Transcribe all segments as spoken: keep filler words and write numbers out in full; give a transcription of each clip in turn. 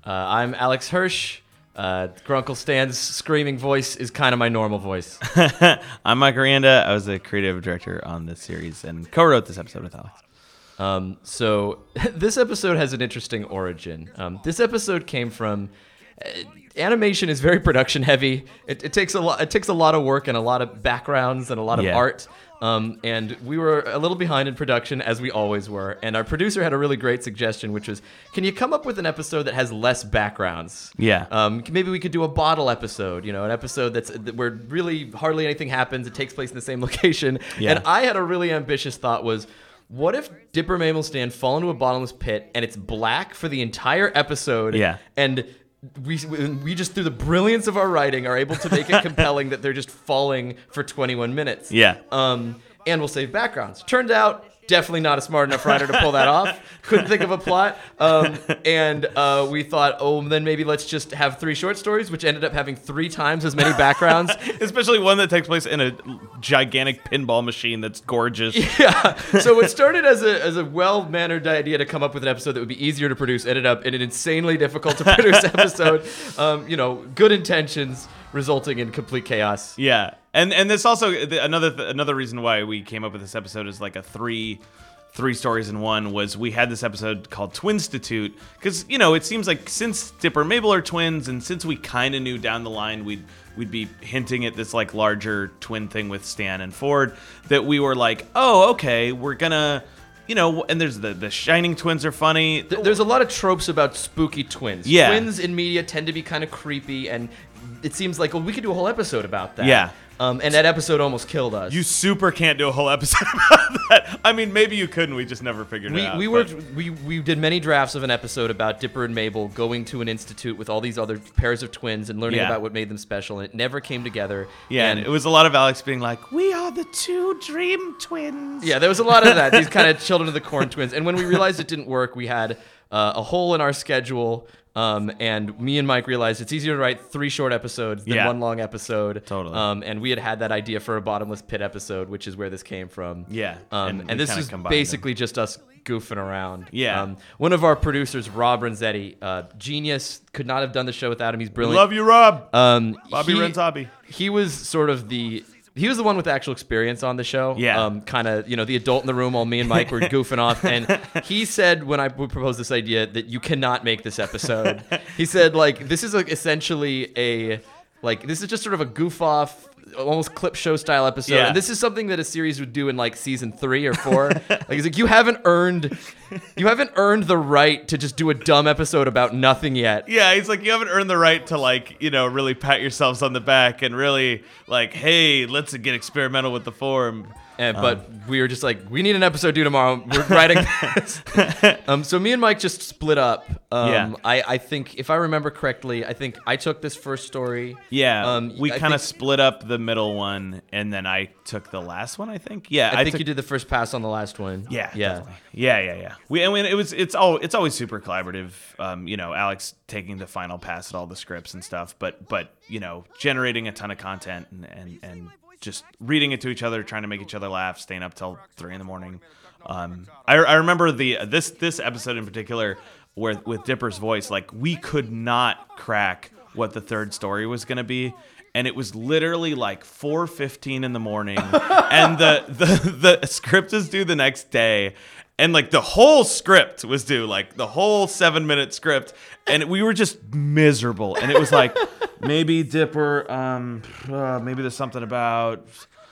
Uh, I'm Alex Hirsch. Uh, Grunkle Stan's screaming voice is kind of my normal voice. I'm Mike Aranda. I was the creative director on this series and co-wrote this episode with Alex. Um, so this episode has an interesting origin. Um, this episode came from uh, animation is very production heavy. It, it takes a lot. It takes a lot of work and a lot of backgrounds and a lot of Yeah. art. Um, and we were a little behind in production, as we always were. And our producer had a really great suggestion, which was, can you come up with an episode that has less backgrounds? Yeah. Um, maybe we could do a bottle episode, you know, an episode that's that where really hardly anything happens. It takes place in the same location. Yeah. And I had a really ambitious thought was, what if Dipper Mabel Stan fall into a bottomless pit and it's black for the entire episode? Yeah. And we we just, through the brilliance of our writing, are able to make it compelling that they're just falling for twenty-one minutes. Yeah. Um, and we'll save backgrounds. Turned out, definitely not a smart enough writer to pull that off. Couldn't think of a plot. Um, and uh, we thought, oh, then maybe let's just have three short stories, which ended up having three times as many backgrounds. Especially one that takes place in a gigantic pinball machine that's gorgeous. Yeah. So it started as a as a well-mannered idea to come up with an episode that would be easier to produce, ended up in an insanely difficult to produce episode. Um, you know, good intentions resulting in complete chaos. Yeah. And and this also another th- another reason why we came up with this episode is like a three three stories in one was we had this episode called Twinstitute because you know it seems like since Dipper and Mabel are twins and since we kind of knew down the line we'd we'd be hinting at this like larger twin thing with Stan and Ford that we were like, oh, okay, we're gonna, you know, and there's the the Shining twins are funny. Th- There's a lot of tropes about spooky twins. Yeah. Twins in media tend to be kind of creepy, and it seems like, well, we could do a whole episode about that. Yeah. Um, and that episode almost killed us. You super can't do a whole episode about that. I mean, maybe you could, and we just never figured we it out. we but- worked we we did many drafts of an episode about Dipper and Mabel going to an institute with all these other pairs of twins and learning Yeah. about what made them special, and it never came together. Yeah, and and it was a lot of Alex being like, "We are the two dream twins." Yeah, there was a lot of that. These kind of children of the corn twins. And when we realized it didn't work, we had uh, a hole in our schedule. Um, and me and Mike realized it's easier to write three short episodes than Yeah. one long episode. Totally. Um, and we had had that idea for a bottomless pit episode, which is where this came from. Yeah, Um, and and, we this kinda is combined basically just us goofing around. Yeah. Um, one of our producers, Rob Renzetti, uh, genius, could not have done the show without him. He's brilliant. Love you, Rob. Um, Bobby he- Renzabi. He was sort of the he was the one with actual experience on the show. Yeah. Um, kind of, you know, the adult in the room while me and Mike were goofing off. And he said when I would propose this idea that you cannot make this episode. He said, like, this is like essentially a like this is just sort of a goof off, almost clip show style episode. Yeah. And this is something that a series would do in like season three or four. Like, he's like, you haven't earned you haven't earned the right to just do a dumb episode about nothing yet. Yeah, he's like, you haven't earned the right to like, you know, really pat yourselves on the back and really like, hey, let's get experimental with the form. And, but we were just like, we need an episode due tomorrow. We're writing this. um, so me and Mike just split up. Um, Yeah. I, I think, if I remember correctly, I think I took this first story. Yeah, Um, we I kind of think- split up the middle one, and then I took the last one. I think. Yeah, I, think took, you did the first pass on the last one. Yeah, Yeah. definitely. yeah, yeah, yeah. We, I mean, it was, it's all, it's always super collaborative. Um, you know, Alex taking the final pass at all the scripts and stuff, but, but you know, generating a ton of content and and and just reading it to each other, trying to make each other laugh, staying up till three in the morning. Um, I, I remember the this this episode in particular, where with Dipper's voice, like we could not crack what the third story was going to be. And it was literally like four fifteen in the morning, and the, the the script is due the next day, and like the whole script was due, like the whole seven minute script, and we were just miserable. And it was like, maybe Dipper, um, uh, maybe there's something about,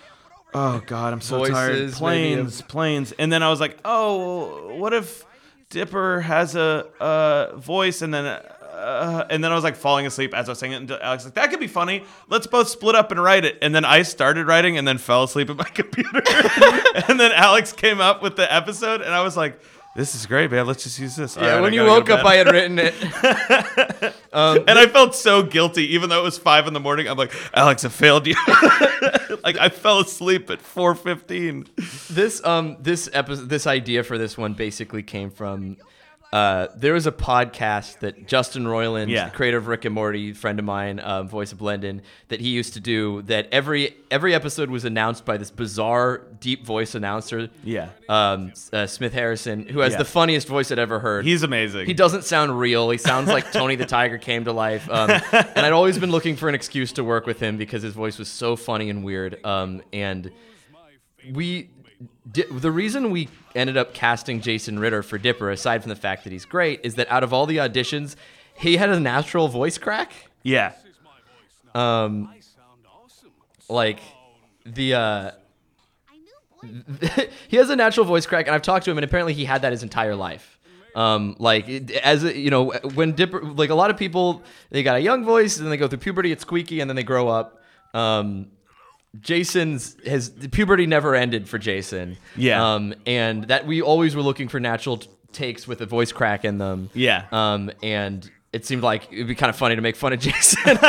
oh God, I'm so tired. Voices, Planes, planes, and then I was like, oh, what if Dipper has a, a voice, and then. A, Uh, and then I was like falling asleep as I was saying it. And Alex was like, that could be funny. Let's both split up and write it. And then I started writing and then fell asleep at my computer. And then Alex came up with the episode, and I was like, this is great, man. Let's just use this. All Yeah, right, when I you gotta woke go up, to bed. I had written it. um, And I felt so guilty, even though it was five in the morning. I'm like, Alex, I failed you. Like I fell asleep at four fifteen. this um this episode, this idea for this one basically came from Uh, there was a podcast that Justin Roiland, Yeah. creator of Rick and Morty, friend of mine, um, voice of Blendon, that he used to do. That every every episode was announced by this bizarre deep voice announcer. Yeah. Um, uh, Smith Harrison, who has Yeah. the funniest voice I'd ever heard. He's amazing. He doesn't sound real. He sounds like Tony the Tiger came to life. Um, and I'd always been looking for an excuse to work with him because his voice was so funny and weird. Um, and we, di- the reason we ended up casting Jason Ritter for Dipper, aside from the fact that he's great, is that out of all the auditions, he had a natural voice crack. Yeah. Um, like the uh, he has a natural voice crack, and I've talked to him, and apparently he had that his entire life. Um, like it- as a, you know, when Dipper, like a lot of people, they got a young voice, and then they go through puberty, it's squeaky, and then they grow up. Um, Jason's his puberty never ended for Jason. Yeah. Um, and that we always were looking for natural t- takes with a voice crack in them. Yeah. Um, and it seemed like it'd be kind of funny to make fun of Jason.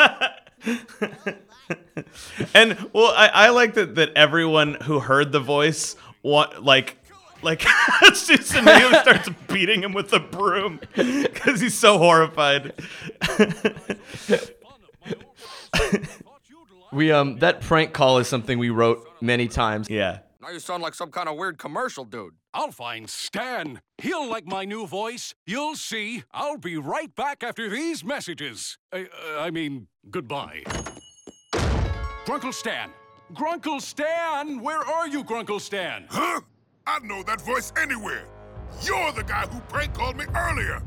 And well, I, I like that that everyone who heard the voice want like like just immediately starts beating him with the broom because he's so horrified. We um that prank call is something we wrote many times. Yeah. Now you sound like some kind of weird commercial dude. I'll find Stan. He'll like my new voice. You'll see. I'll be right back after these messages. I, uh, I mean, goodbye. Grunkle Stan. Grunkle Stan! Where are you, Grunkle Stan? Huh? I know that voice anywhere. You're the guy who prank called me earlier.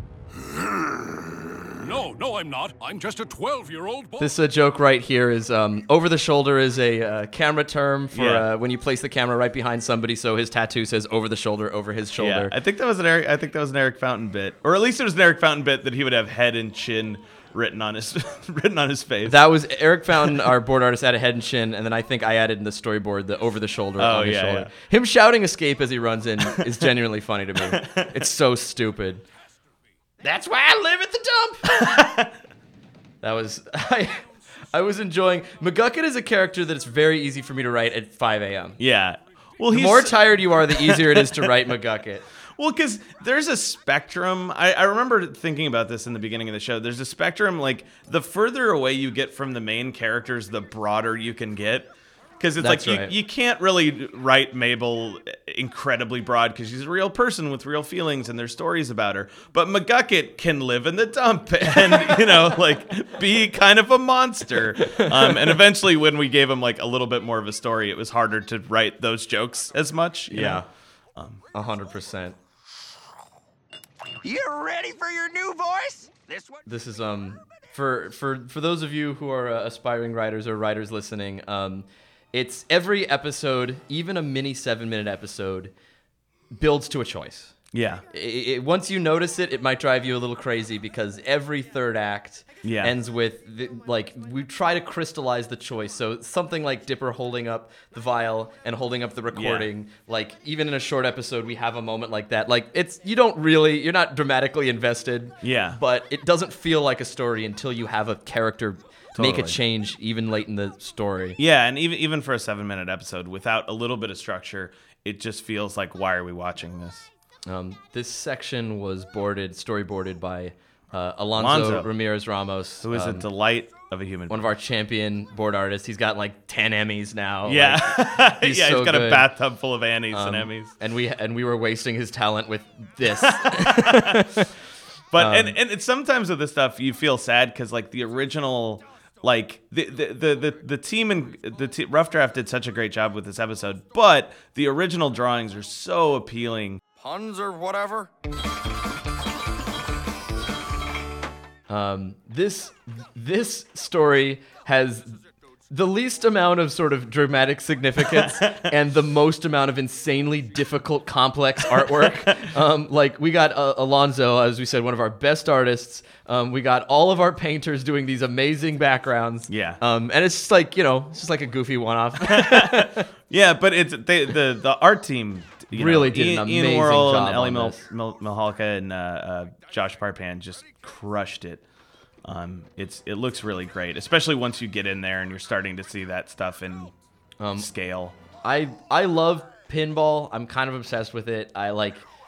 No, no, I'm not. I'm just a twelve-year-old boy. This uh, joke right here is um, over the shoulder is a uh, camera term for Yeah. uh, when you place the camera right behind somebody. So his tattoo says over the shoulder, over his shoulder. Yeah. I think that was an Eric. I think that was an Eric Fountain bit, or at least it was an Eric Fountain bit that he would have head and chin written on his written on his face. That was Eric Fountain, our board artist, added head and chin, and then I think I added in the storyboard the over the shoulder Oh, on his yeah, shoulder. yeah. Him shouting escape as he runs in is genuinely funny to me. It's so stupid. That's why I live at the dump. That was I. I was enjoying McGucket is a character that it's very easy for me to write at five a.m. Yeah. Well, The he's more tired you are, the easier it is to write McGucket. Well, because there's a spectrum. I, I remember thinking about this in the beginning of the show. There's a spectrum, like, the further away you get from the main characters, the broader you can get. Because it's That's like, right. you, you can't really write Mabel incredibly broad because she's a real person with real feelings and there's stories about her. But McGucket can live in the dump and, you know, like, be kind of a monster. Um, and eventually, when we gave him, like, a little bit more of a story, it was harder to write those jokes as much. you know? A hundred percent. You ready for your new voice? This one. This is um for for for those of you who are uh, aspiring writers or writers listening. Um, it's every episode, even a mini seven minute episode, builds to a choice. Yeah. I it, once you notice it, it might drive you a little crazy because every third act Yeah. ends with the, like we try to crystallize the choice. So something like Dipper holding up the vial and holding up the recording. Like even in a short episode, we have a moment like that. Like it's you don't really you're not dramatically invested. Yeah. But it doesn't feel like a story until you have a character make a Totally. change even late in the story. Yeah, and even even for a seven minute episode, without a little bit of structure, it just feels like, why are we watching this? Um, this section was boarded, storyboarded by uh, Alonso, Alonso. Ramirez Ramos, Who is a um, delight of a human one being. of our champion board artists. He's got like ten Emmys now. Yeah, Like, he's yeah, so he's got a good. bathtub full of Annies Um, and Emmys. and we and we were wasting his talent with this. But um, and and it's sometimes with this stuff you feel sad because like the original, like the the the the, the team and the t- Rough Draft did such a great job with this episode, but the original drawings are so appealing. Puns or whatever? Um, this this story has the least amount of sort of dramatic significance and the most amount of insanely difficult, complex artwork. Um, like we got uh, Alonso, as we said, one of our best artists. Um, we got all of our painters doing these amazing backgrounds. Yeah. Um, and it's just like you know, it's just like a goofy one-off. Yeah, but it's they, the the art team you Really know, did an Ian, amazing Ian Worrell job and Ellie on Mil- this. Mil- Milhalka and uh, uh, Josh Parpan just crushed it. Um, it's it looks really great, especially once you get in there and you're starting to see that stuff in Um, scale. I I love pinball. I'm kind of obsessed with it. I like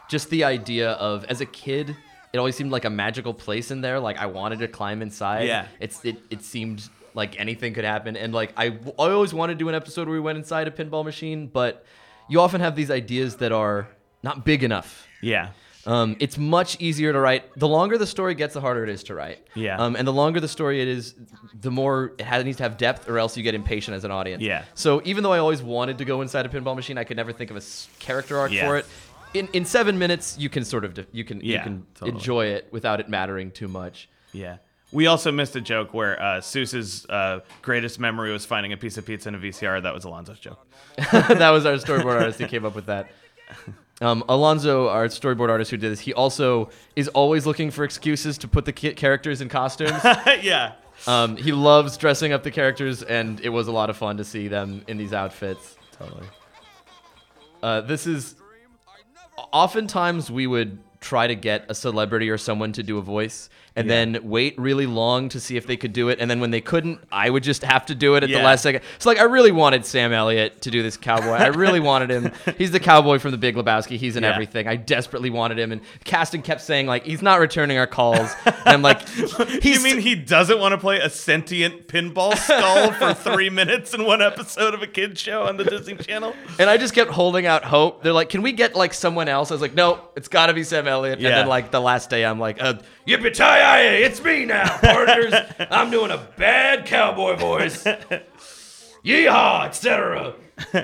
just the idea of, as a kid, it always seemed like a magical place in there. Like I wanted to climb inside. Yeah. It's it it seemed like anything could happen, and like I, I always wanted to do an episode where we went inside a pinball machine, but you often have these ideas that are not big enough. Yeah. Um, it's much easier to write. The longer the story gets, the harder it is to write. Yeah. Um, and the longer the story it is, the more it has, needs to have depth, or else you get impatient as an audience. Yeah. So even though I always wanted to go inside a pinball machine, I could never think of a s- character arc Yeah. for it. In in seven minutes, you can sort of de- you can you Yeah, can totally. enjoy it without it mattering too much. Yeah. We also missed a joke where uh, Seuss's uh, greatest memory was finding a piece of pizza in a V C R. That was Alonzo's joke. That was our storyboard artist who came up with that. Um, Alonzo, our storyboard artist who did this, he also is always looking for excuses to put the ki- characters in costumes. Yeah. Um, he loves dressing up the characters, and it was a lot of fun to see them in these outfits. Totally. Uh, this is... Oftentimes, we would try to get a celebrity or someone to do a voice, and Yeah. then wait really long to see if they could do it, and then when they couldn't, I would just have to do it at Yeah. the last second. So, like, I really wanted Sam Elliott to do this cowboy. I really wanted him. He's the cowboy from The Big Lebowski. He's in Yeah. everything. I desperately wanted him, and casting kept saying, like, he's not returning our calls. And I'm like, he's... You mean he doesn't want to play a sentient pinball skull for three minutes in one episode of a kid's show on the Disney Channel? And I just kept holding out hope. They're like, can we get like someone else? I was like, no, it's got to be Sam Elliott. Yeah. And then like the last day, I'm like, uh, yippee-ki-yay, it's me now, partners. I'm doing a bad cowboy voice. Yeehaw, et cetera.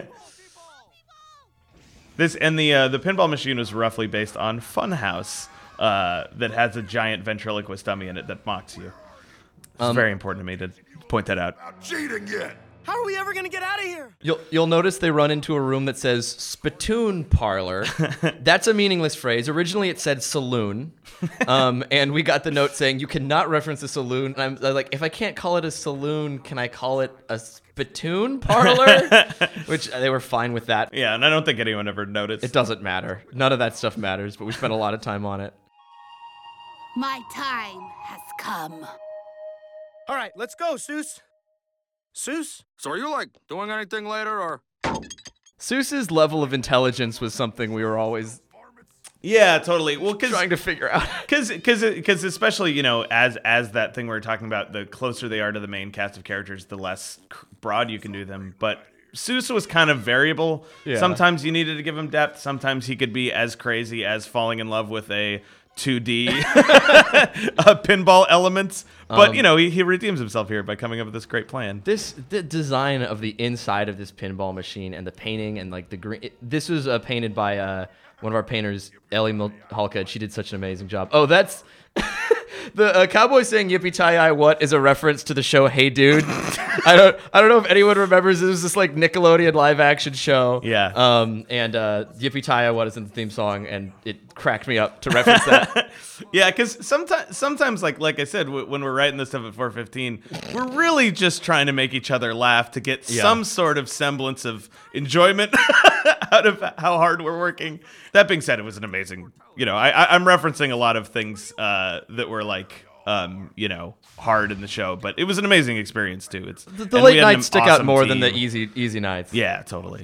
This and the uh, the pinball machine was roughly based on Funhouse, uh, that has a giant ventriloquist dummy in it that mocks you. It's Um, very important to me to point that out. Not cheating yet. How are we ever gonna get out of here? You'll you'll notice they run into a room that says spittoon parlor. That's a meaningless phrase. Originally, it said saloon, um, and we got the note saying you cannot reference a saloon. And I'm, I was like, if I can't call it a saloon, can I call it a spittoon parlor? Which they were fine with that. Yeah, and I don't think anyone ever noticed. It doesn't matter. None of that stuff matters. But we spent a lot of time on it. My time has come. All right, let's go, Seuss. Seuss? So are you, like, doing anything later, or? Seuss's level of intelligence was something we were always Yeah, totally. Well, because trying to figure out. Because, because, especially, you know, as as that thing we were talking about, the closer they are to the main cast of characters, the less c- broad you can do them. But Seuss was kind of variable. Yeah. Sometimes you needed to give him depth. Sometimes he could be as crazy as falling in love with a two D uh, pinball elements. But, Um, you know, he, he redeems himself here by coming up with this great plan. This the design of the inside of this pinball machine and the painting and like the green. It, this was uh, painted by uh, one of our painters, Ellie Milhalka. She did such an amazing job. Oh, that's the uh, cowboy saying "Yippee Tie I What" is a reference to the show Hey Dude. I don't I don't know if anyone remembers. It was this like Nickelodeon live action show. Yeah. Um. And uh, "Yippee Tie I What" is in the theme song, and it cracked me up to reference that. Yeah, because sometimes, sometimes, like like I said, w- when we're writing this stuff at four fifteen, we're really just trying to make each other laugh to get Yeah. some sort of semblance of enjoyment out of how hard we're working. That being said, it was an amazing. You know, I, I, I'm referencing a lot of things uh, that were like, um, you know, hard in the show, but it was an amazing experience too. It's The, the and we late had an nights stick out awesome more than the team. easy easy nights. Yeah, totally.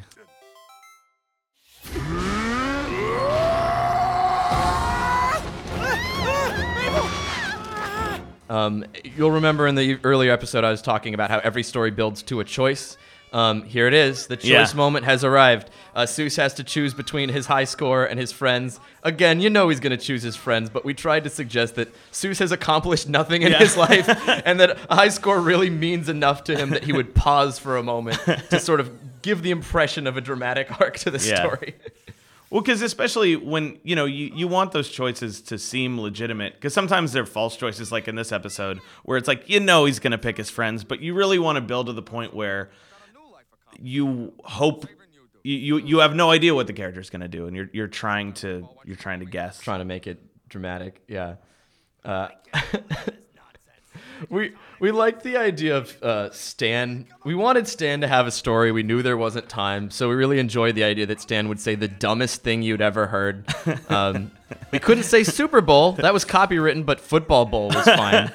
Um, you'll remember in the earlier episode I was talking about how every story builds to a choice. Um, here it is. The choice Yeah. moment has arrived. Uh, Seuss has to choose between his high score and his friends. Again, you know he's going to choose his friends, but we tried to suggest that Seuss has accomplished nothing in Yeah. his life and that a high score really means enough to him that he would pause for a moment to sort of give the impression of a dramatic arc to the Yeah. story. Well, because especially when, you know, you, you want those choices to seem legitimate, because sometimes they're false choices, like in this episode, where it's like, you know he's going to pick his friends, but you really want to build to the point where you hope, you, you, you have no idea what the character's going to do, and you're you're trying to you're trying to guess. Trying to make it dramatic, yeah. Uh, we we liked the idea of uh, Stan. We wanted Stan to have a story. We knew there wasn't time, so we really enjoyed the idea that Stan would say the dumbest thing you'd ever heard. Um, we couldn't say Super Bowl. That was copywritten, but Football Bowl was fine.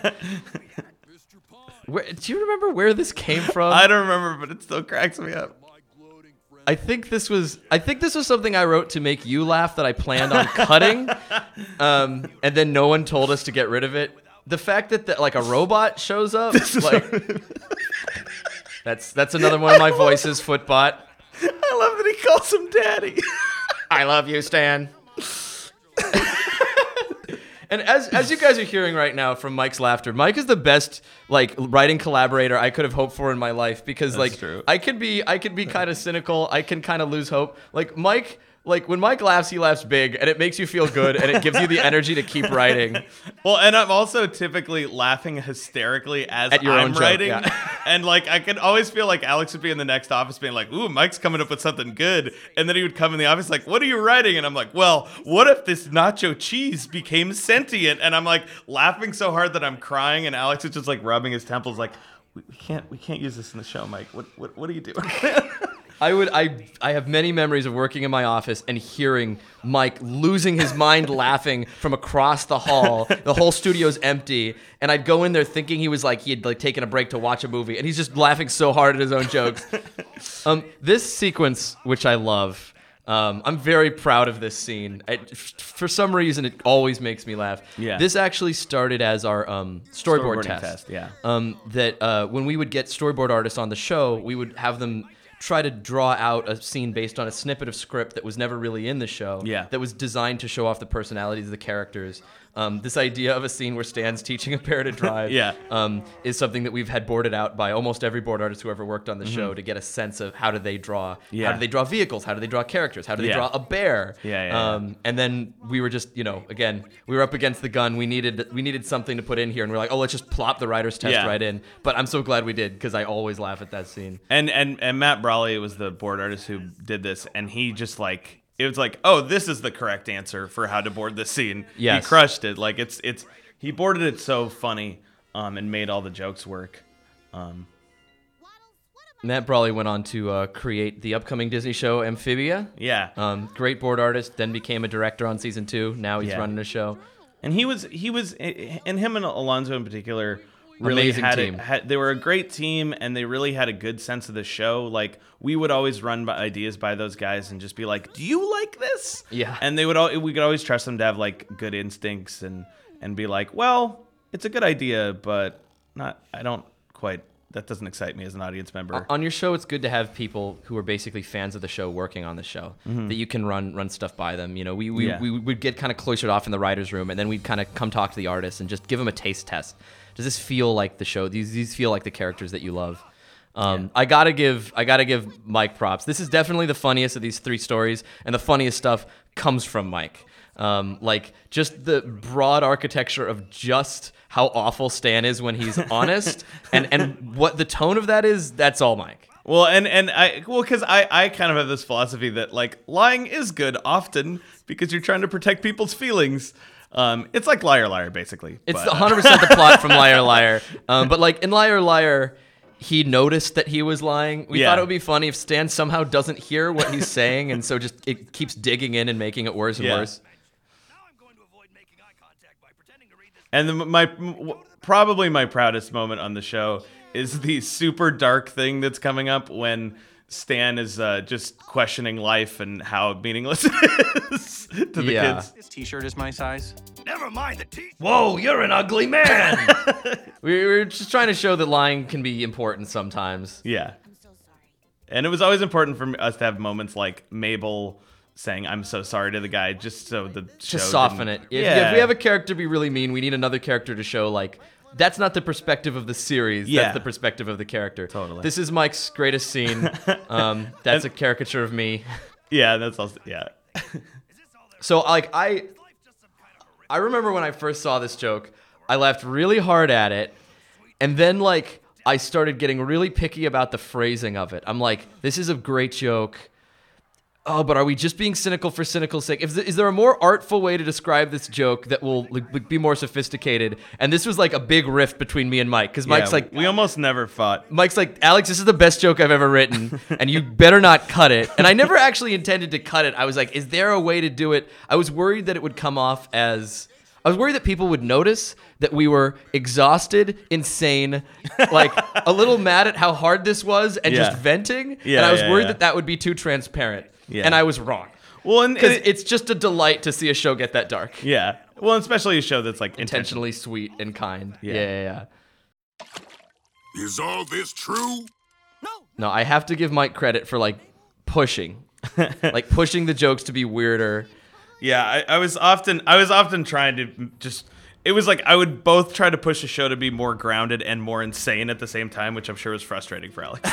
Where, do you remember where this came from? I don't remember, but it still cracks me up. I think this was I think this was something I wrote to make you laugh that I planned on cutting, um, and then no one told us to get rid of it. The fact that the, like a robot shows up, like that's that's another one of my voices, Footbot. I love that he calls him daddy. I love you, Stan. And as as you guys are hearing right now from Mike's laughter, Mike is the best like writing collaborator I could have hoped for in my life because That's like true. I could be I could be kind of cynical. I can kind of lose hope. Like Mike, like when Mike laughs, he laughs big, and it makes you feel good, and it gives you the energy to keep writing. Well, and I'm also typically laughing hysterically as At your I'm own joke, writing, yeah. and like I can always feel like Alex would be in the next office being like, "Ooh, Mike's coming up with something good," and then he would come in the office like, "What are you writing?" And I'm like, "Well, what if this nacho cheese became sentient?" And I'm like laughing so hard that I'm crying, and Alex is just like rubbing his temples like, "We we can't we can't use this in the show, Mike. What what what are you doing?" I would I I have many memories of working in my office and hearing Mike losing his mind laughing from across the hall. The whole studio's empty, and I'd go in there thinking he was like he had like taken a break to watch a movie, and he's just laughing so hard at his own jokes. Um, this sequence, which I love, um, I'm very proud of this scene. I, for some reason, it always makes me laugh. Yeah. This actually started as our um, storyboard Storyboarding test. test, yeah. Um, that uh, when we would get storyboard artists on the show, we would have them try to draw out a scene based on a snippet of script that was never really in the show. Yeah. That was designed to show off the personalities of the characters. Um, this idea of a scene where Stan's teaching a pair to drive Yeah. um, is something that we've had boarded out by almost every board artist who ever worked on the show to get a sense of how do they draw, Yeah. how do they draw vehicles, how do they draw characters, how do they Yeah. draw a bear. Yeah, yeah, yeah. um, And then we were just, you know, again, we were up against the gun. We needed we needed something to put in here, and we we're like, oh, let's just plop the writer's test Yeah. right in. But I'm so glad we did because I always laugh at that scene. And and and Matt Brawley was the board artist who did this, and he just like it was like, oh, this is the correct answer for how to board this scene. Yes. He crushed it. Like it's it's he boarded it so funny, um, and made all the jokes work. Um, Matt Brawley went on to uh, create the upcoming Disney show Amphibia. yeah. Um, great board artist, then became a director on season two. Now he's Yeah. running a show. And he was he was and him and Alonzo in particular really Amazing had, team. A, had they were a great team, and they really had a good sense of the show. Like we would always run by ideas by those guys and just be like, "Do you like this?" Yeah. And they would all we could always trust them to have like good instincts and and be like, "Well, it's a good idea, but not I don't quite that doesn't excite me as an audience member." On your show, it's good to have people who are basically fans of the show working on the show that you can run run stuff by them. You know, we we, Yeah. we would get kind of cloistered off in the writer's room, and then we'd kind of come talk to the artists and just give them a taste test. Does this feel like the show? These these feel like the characters that you love? Um, I gotta give I gotta give Mike props. This is definitely the funniest of these three stories, and the funniest stuff comes from Mike. Um, like just the broad architecture of just how awful Stan is when he's honest, and and what the tone of that is. That's all Mike. Well, and and I well, because I I kind of have this philosophy that like lying is good often because you're trying to protect people's feelings. Um, it's like Liar Liar basically. It's but, uh, one hundred percent the plot from Liar Liar. Um, but like in Liar Liar, he noticed that he was lying. We Yeah. thought it would be funny if Stan somehow doesn't hear what he's saying, and so just it keeps digging in and making it worse and Yeah. worse. And the, my m- probably my proudest moment on the show is the super dark thing that's coming up when Stan is uh, just questioning life and how meaningless it is to the Yeah. kids. This t-shirt is my size. Never mind the t- Whoa, you're an ugly man. we were just trying to show that lying can be important sometimes. Yeah. And it was always important for us to have moments like Mabel saying "I'm so sorry" to the guy, just so the show To soften it. didn't- If, yeah. if we have a character be really mean, we need another character to show like that's not the perspective of the series. Yeah. That's the perspective of the character. Totally. This is Mike's greatest scene. Um, that's a caricature of me. yeah, that's also yeah. So like I I remember when I first saw this joke, I laughed really hard at it, and then like I started getting really picky about the phrasing of it. I'm like, this is a great joke. Oh, but are we just being cynical for cynical's sake? Is, is there a more artful way to describe this joke that will like, be more sophisticated? And this was like a big rift between me and Mike, because Mike's Yeah, like, we almost never fought. Mike's like, Alex, this is the best joke I've ever written, and you better not cut it. And I never actually intended to cut it. I was like, is there a way to do it? I was worried that it would come off as... I was worried that people would notice that we were exhausted, insane, like a little mad at how hard this was and Yeah. just venting. Yeah, and I was yeah, worried yeah. that that would be too transparent. Yeah. And I was wrong. Well, and, Because and- it's just a delight to see a show get that dark. yeah. Well, especially a show that's like intentional. Intentionally sweet and kind. Yeah. Yeah, yeah, yeah. Is all this true? No, I have to give Mike credit for like pushing. like pushing the jokes to be weirder. Yeah, I, I was often I was often trying to just. It was like I would both try to push the show to be more grounded and more insane at the same time, which I'm sure was frustrating for Alex.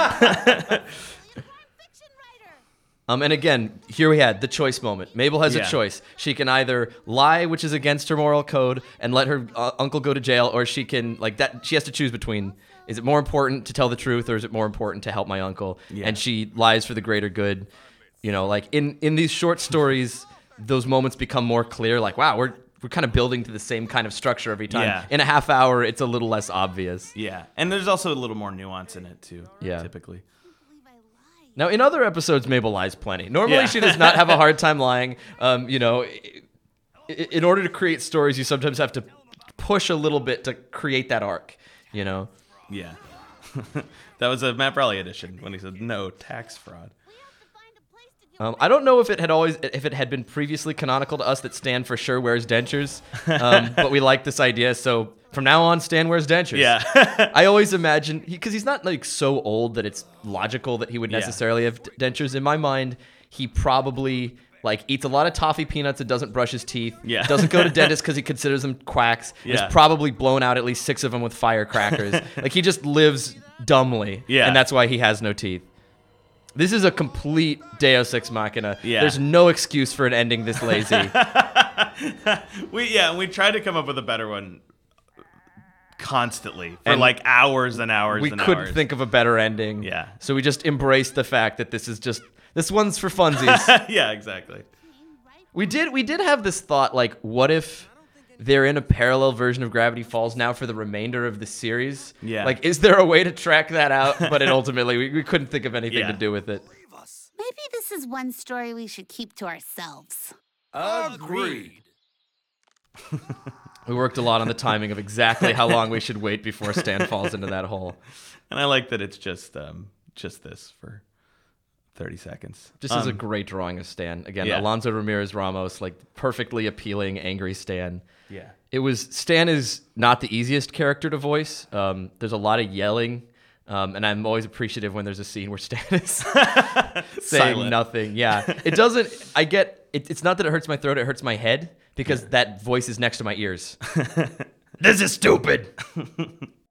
Um, and again, here we had the choice moment. Mabel has Yeah. a choice. She can either lie, which is against her moral code, and let her uh, uncle go to jail, or she can like that. She has to choose between: is it more important to tell the truth, or is it more important to help my uncle? Yeah. And she lies for the greater good. You know, like in in these short stories, those moments become more clear. Like, wow, we're we're kind of building to the same kind of structure every time. Yeah. In a half hour, it's a little less obvious. Yeah, and there's also a little more nuance in it too. Yeah. typically. Now, in other episodes, Mabel lies plenty. Normally, Yeah. she does not have a hard time lying. Um, you know, i- i- in order to create stories, you sometimes have to push a little bit to create that arc. You know, Yeah, that was a Matt Bradley edition when he said no tax fraud. um, I don't know if it had always, if it had been previously canonical to us that Stan for sure wears dentures, um, but we like this idea. So from now on, Stan wears dentures. Yeah, I always imagine because he's not like so old that it's logical that he would Yeah. necessarily have d- dentures. In my mind, he probably like eats a lot of toffee peanuts and doesn't brush his teeth. Yeah. Doesn't go to dentist because he considers them quacks. Yeah. Has probably blown out at least six of them with firecrackers. Like he just lives dumbly. Yeah. And that's why he has no teeth. This is a complete Deus Ex Machina. Yeah. There's no excuse for an ending this lazy. we yeah, and we tried to come up with a better one constantly for And like hours and hours. We and couldn't hours. think of a better ending. Yeah. So we just embraced the fact that this is just this one's for funsies. yeah, exactly. We did we did have this thought like what if they're in a parallel version of Gravity Falls now for the remainder of the series? Yeah. Like is there a way to track that out? But it ultimately we, we couldn't think of anything Yeah. to do with it. Maybe this is one story we should keep to ourselves. Agreed. We worked a lot on the timing of exactly how long we should wait before Stan falls into that hole. And I like that it's just um just this for thirty seconds. Just as a Um, great drawing of Stan. Again, yeah. Alonso Ramirez Ramos, like perfectly appealing, angry Stan. Yeah. It was Stan is not the easiest character to voice. Um, there's a lot of yelling, um, and I'm always appreciative when there's a scene where Stan is saying Silent. nothing. Yeah, it doesn't. I get. It, it's not that it hurts my throat; it hurts my head because that voice is next to my ears. This is stupid.